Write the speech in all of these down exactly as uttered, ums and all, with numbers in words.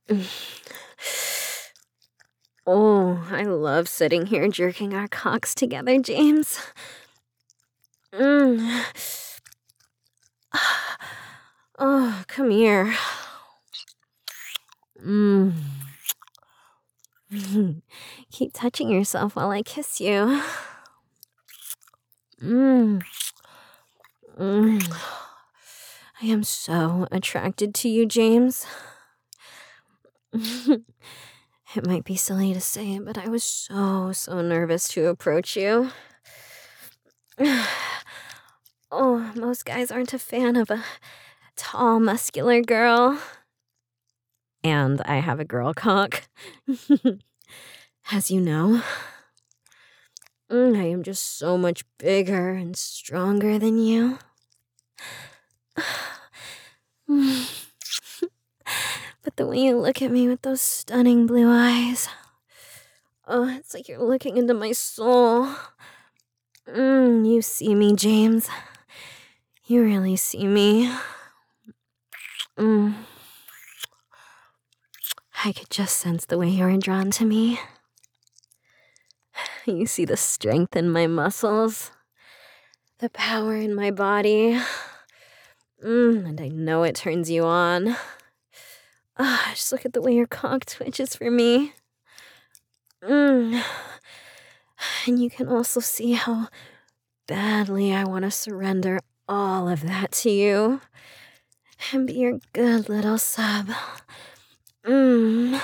Oh, I love sitting here jerking our cocks together, James. Mm. Oh, come here. Mm. Keep touching yourself while I kiss you. Mm. Mm. I am so attracted to you, James. It might be silly to say, but I was so, so nervous to approach you. Oh, most guys aren't a fan of a tall, muscular girl. And I have a girl cock. As you know. Mm, I am just so much bigger and stronger than you. But the way you look at me with those stunning blue eyes. Oh, it's like you're looking into my soul. Mm, you see me, James. You really see me. Mm. I could just sense the way you're drawn to me. You see the strength in my muscles, the power in my body. Mm, and I know it turns you on. Ah, just look at the way your cock twitches for me. Mm. And you can also see how badly I want to surrender all of that to you and be your good little sub. Mm.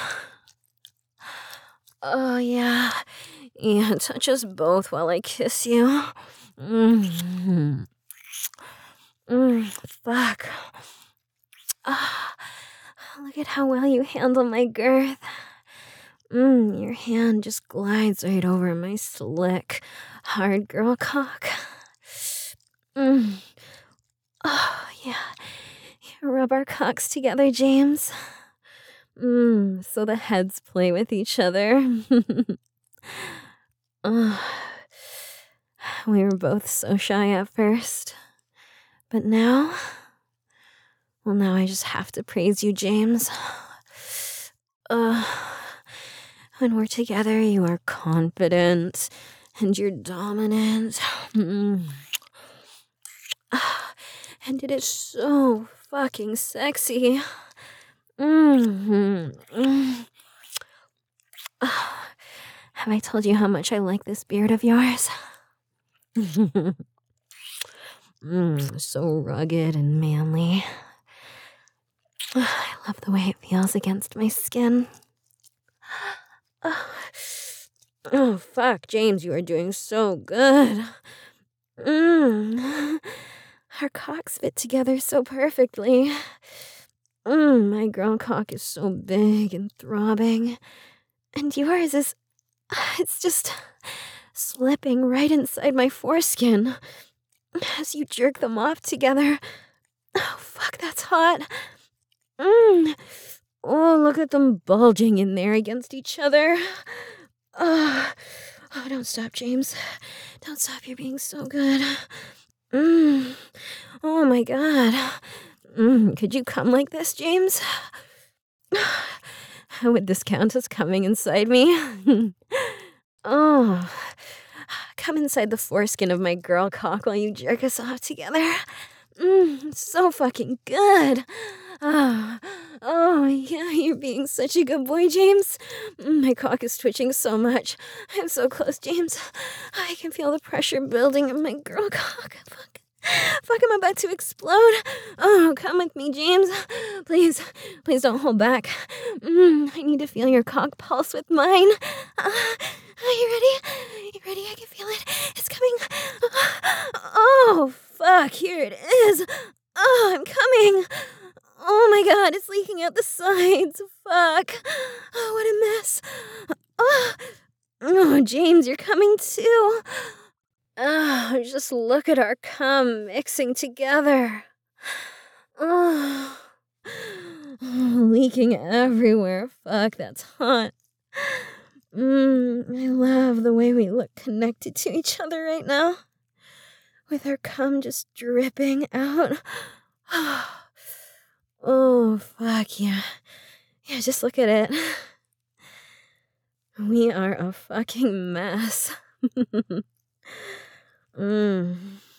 Oh, yeah. Yeah, touch us both while I kiss you. Mm. Mm, fuck. Ah, look at how well you handle my girth. Mm, your hand just glides right over my slick, hard girl cock. Mm. Oh, yeah. Rub our cocks together, James. Mm, so the heads play with each other. uh, we were both so shy at first. But now... Well, now I just have to praise you, James. Uh, when we're together, you are confident and you're dominant. Mm. And it is so fucking sexy. Mm-hmm. Mm. Have I told you how much I like this beard of yours? mm, so rugged and manly. I love the way it feels against my skin. Oh, fuck, James, you are doing so good. Mm. Our cocks fit together so perfectly. Mm, my girl cock is so big and throbbing. And yours is... It's just slipping right inside my foreskin as you jerk them off together. Oh, fuck, that's hot. Mm. Oh, look at them bulging in there against each other. Oh, oh, don't stop, James. Don't stop, you're being so good. Mm. Oh, my God. Mm. Could you come like this, James? Would this count as coming inside me? Oh, come inside the foreskin of my girl cock while you jerk us off together. Mm, so fucking good. Oh, oh, yeah, you're being such a good boy, James. Mm, my cock is twitching so much. I'm so close, James. I can feel the pressure building in my girl cock. Fuck. Fuck, I'm about to explode. Oh, come with me, James. Please, please don't hold back. Mm, I need to feel your cock pulse with mine. Uh, are you ready? You ready? I can feel it. It's coming. Oh, fuck, here it is. Oh, I'm coming. Oh my God, it's leaking out the sides. Fuck. Oh, what a mess. Oh, oh James, you're coming too. Oh, just look at our cum mixing together. Oh, oh, leaking everywhere. Fuck, that's hot. Mm, I love the way we look connected to each other right now. With our cum just dripping out. Oh, fuck yeah. Yeah, just look at it. We are a fucking mess. Mm.